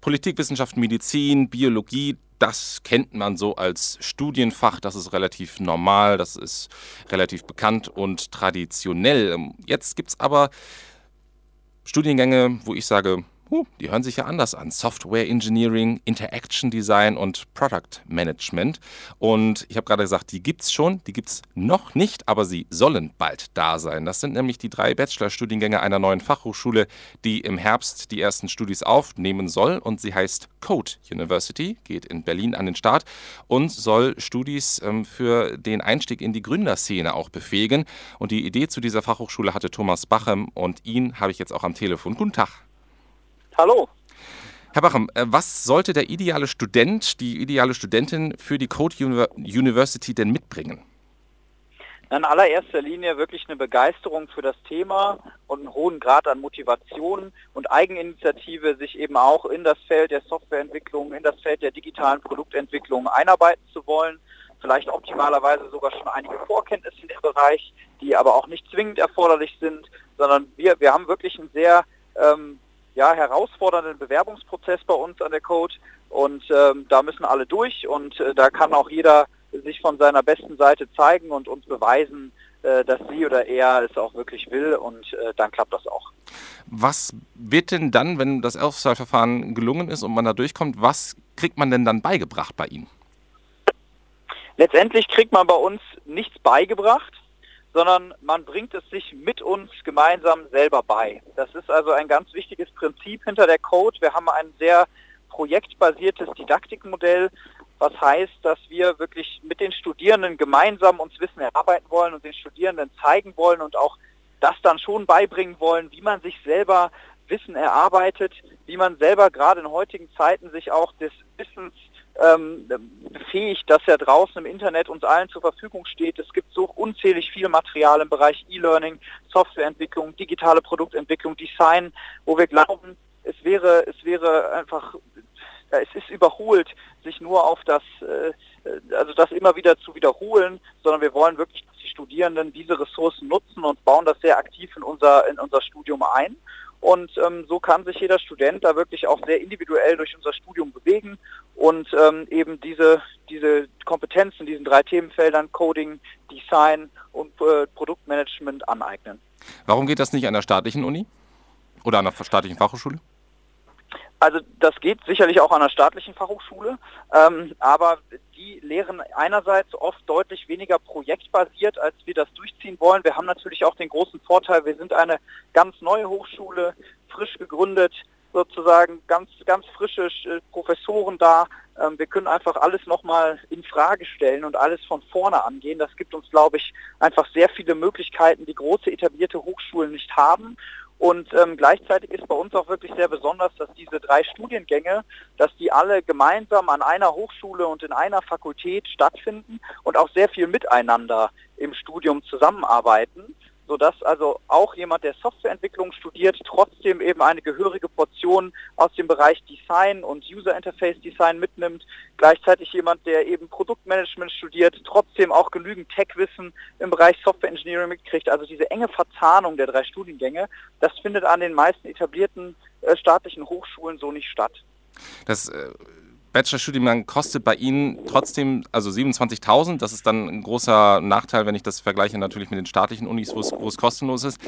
Politikwissenschaften, Medizin, Biologie, das kennt man so als Studienfach, das ist relativ normal, das ist relativ bekannt und traditionell. Jetzt gibt es aber Studiengänge, wo ich sage, die hören sich ja anders an. Software Engineering, Interaction Design und Product Management. Und ich habe gerade gesagt, die gibt's schon, die gibt's noch nicht, aber sie sollen bald da sein. Das sind nämlich die 3 Bachelorstudiengänge einer neuen Fachhochschule, die im Herbst die ersten Studis aufnehmen soll. Und sie heißt Code University, geht in Berlin an den Start und soll Studis für den Einstieg in die Gründerszene auch befähigen. Und die Idee zu dieser Fachhochschule hatte Thomas Bachem und ihn habe ich jetzt auch am Telefon. Guten Tag. Hallo. Herr Bachem, was sollte der ideale Student, die ideale Studentin für die Code University denn mitbringen? In allererster Linie wirklich eine Begeisterung für das Thema und einen hohen Grad an Motivation und Eigeninitiative, sich eben auch in das Feld der Softwareentwicklung, in das Feld der digitalen Produktentwicklung einarbeiten zu wollen. Vielleicht optimalerweise sogar schon einige Vorkenntnisse in dem Bereich, die aber auch nicht zwingend erforderlich sind, sondern wir haben wirklich einen sehr herausfordernden Bewerbungsprozess bei uns an der Code und da müssen alle durch und da kann auch jeder sich von seiner besten Seite zeigen und uns beweisen, dass sie oder er es auch wirklich will und dann klappt das auch. Was wird denn dann, wenn das Auswahlverfahren gelungen ist und man da durchkommt, was kriegt man denn dann beigebracht bei Ihnen? Letztendlich kriegt man bei uns nichts beigebracht, sondern man bringt es sich mit uns gemeinsam selber bei. Das ist also ein ganz wichtiges Prinzip hinter der Code. Wir haben ein sehr projektbasiertes Didaktikmodell, was heißt, dass wir wirklich mit den Studierenden gemeinsam uns Wissen erarbeiten wollen und den Studierenden zeigen wollen und auch das dann schon beibringen wollen, wie man sich selber Wissen erarbeitet, wie man selber gerade in heutigen Zeiten sich auch des Wissens befähigt, dass ja draußen im Internet uns allen zur Verfügung steht. Es gibt so unzählig viel Material im Bereich E-Learning, Softwareentwicklung, digitale Produktentwicklung, Design, wo wir glauben, es ist überholt, sich nur auf das immer wieder zu wiederholen, sondern wir wollen wirklich, dass die Studierenden diese Ressourcen nutzen und bauen das sehr aktiv in unser Studium ein. Und so kann sich jeder Student da wirklich auch sehr individuell durch unser Studium bewegen und eben diese Kompetenzen in diesen 3 Themenfeldern Coding, Design und Produktmanagement aneignen. Warum geht das nicht an der staatlichen Uni oder an der staatlichen Fachhochschule? Also das geht sicherlich auch an der staatlichen Fachhochschule, aber die lehren einerseits oft deutlich weniger projektbasiert, als wir das durchziehen wollen. Wir haben natürlich auch den großen Vorteil, wir sind eine ganz neue Hochschule, frisch gegründet, sozusagen ganz frische Professoren da. Wir können einfach alles nochmal in Frage stellen und alles von vorne angehen. Das gibt uns, glaube ich, einfach sehr viele Möglichkeiten, die große etablierte Hochschulen nicht haben. Und gleichzeitig ist bei uns auch wirklich sehr besonders, dass diese 3 Studiengänge, dass die alle gemeinsam an einer Hochschule und in einer Fakultät stattfinden und auch sehr viel miteinander im Studium zusammenarbeiten, sodass also auch jemand, der Softwareentwicklung studiert, trotzdem eben eine gehörige Portion aus dem Bereich Design und User Interface Design mitnimmt. Gleichzeitig jemand, der eben Produktmanagement studiert, trotzdem auch genügend Tech-Wissen im Bereich Software Engineering mitkriegt. Also diese enge Verzahnung der 3 Studiengänge, das findet an den meisten etablierten staatlichen Hochschulen so nicht statt. Das Bachelorstudiengang kostet bei Ihnen trotzdem also 27.000. Das ist dann ein großer Nachteil, wenn ich das vergleiche natürlich mit den staatlichen Unis, wo es kostenlos ist.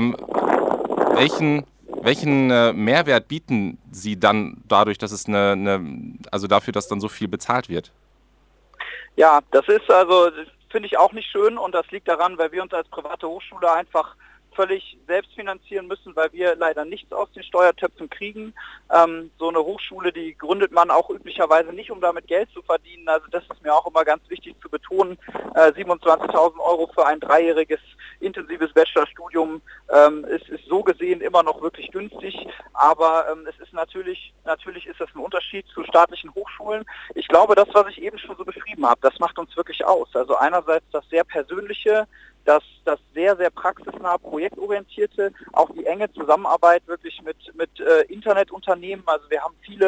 Welchen Mehrwert bieten Sie dann dadurch, dass es dafür, dass dann so viel bezahlt wird? Ja, das finde ich auch nicht schön und das liegt daran, weil wir uns als private Hochschule einfach völlig selbst finanzieren müssen, weil wir leider nichts aus den Steuertöpfen kriegen. So eine Hochschule, die gründet man auch üblicherweise nicht, um damit Geld zu verdienen. Also das ist mir auch immer ganz wichtig zu betonen. 27.000 € für ein 3-jähriges intensives Bachelorstudium ist so gesehen immer noch wirklich günstig. Aber es ist natürlich ist das ein Unterschied zu staatlichen Hochschulen. Ich glaube, das, was ich eben schon so beschrieben habe, das macht uns wirklich aus. Also einerseits das sehr Persönliche, das sehr, sehr praxisnahe, projektorientierte, auch die enge Zusammenarbeit wirklich mit Internetunternehmen. Also wir haben viele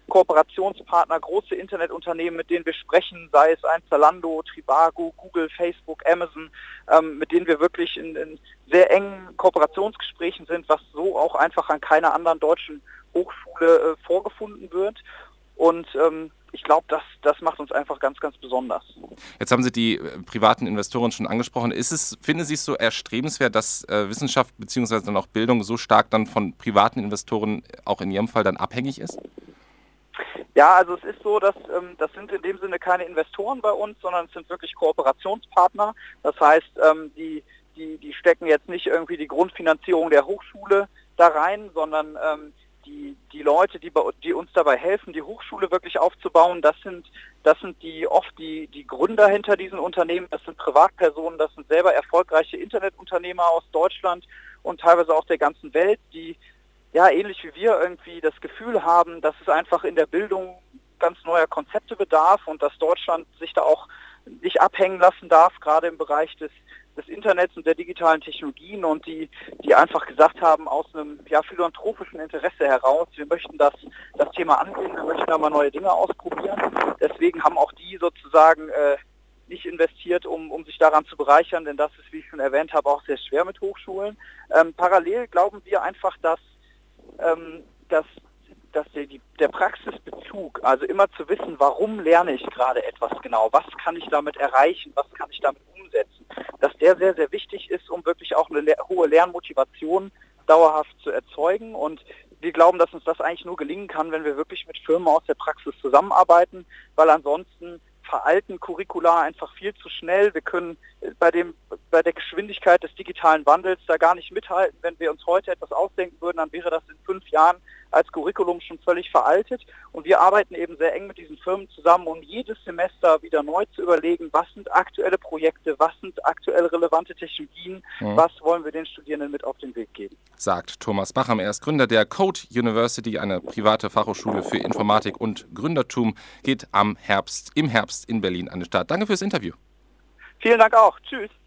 Kooperationspartner, große Internetunternehmen, mit denen wir sprechen, sei es ein Zalando, Trivago, Google, Facebook, Amazon, mit denen wir wirklich in sehr engen Kooperationsgesprächen sind, was so auch einfach an keiner anderen deutschen Hochschule vorgefunden wird. Und ich glaube, das macht uns einfach ganz, ganz besonders. Jetzt haben Sie die privaten Investoren schon angesprochen. Finden Sie es so erstrebenswert, dass Wissenschaft bzw. dann auch Bildung so stark dann von privaten Investoren auch in Ihrem Fall dann abhängig ist? Ja, also es ist so, dass das sind in dem Sinne keine Investoren bei uns, sondern es sind wirklich Kooperationspartner. Das heißt, die stecken jetzt nicht irgendwie die Grundfinanzierung der Hochschule da rein, sondern die Leute, die uns dabei helfen, die Hochschule wirklich aufzubauen, das sind oft die Gründer hinter diesen Unternehmen, das sind Privatpersonen, das sind selber erfolgreiche Internetunternehmer aus Deutschland und teilweise auch der ganzen Welt, die ja ähnlich wie wir irgendwie das Gefühl haben, dass es einfach in der Bildung ganz neuer Konzepte bedarf und dass Deutschland sich da auch nicht abhängen lassen darf, gerade im Bereich des Internets und der digitalen Technologien und die einfach gesagt haben, aus einem philanthropischen Interesse heraus, wir möchten das Thema angehen, wir möchten da mal neue Dinge ausprobieren. Deswegen haben auch die sozusagen nicht investiert, um sich daran zu bereichern, denn das ist, wie ich schon erwähnt habe, auch sehr schwer mit Hochschulen. Parallel glauben wir einfach, dass der Praxisbezug, also immer zu wissen, warum lerne ich gerade etwas genau, was kann ich damit erreichen, was kann ich damit umsetzen, dass der sehr, sehr wichtig ist, um wirklich auch eine hohe Lernmotivation dauerhaft zu erzeugen. Und wir glauben, dass uns das eigentlich nur gelingen kann, wenn wir wirklich mit Firmen aus der Praxis zusammenarbeiten, weil ansonsten veralten Curricula einfach viel zu schnell. Wir können bei der Geschwindigkeit des digitalen Wandels da gar nicht mithalten. Wenn wir uns heute etwas ausdenken würden, dann wäre das in 5 Jahren als Curriculum schon völlig veraltet. Und wir arbeiten eben sehr eng mit diesen Firmen zusammen, um jedes Semester wieder neu zu überlegen, was sind aktuelle Projekte, was sind aktuell relevante Technologien, was wollen wir den Studierenden mit auf den Weg geben. Sagt Thomas Bacham, er ist Gründer der Code University, eine private Fachhochschule für Informatik und Gründertum, geht im Herbst in Berlin an den Start. Danke fürs Interview. Vielen Dank auch. Tschüss.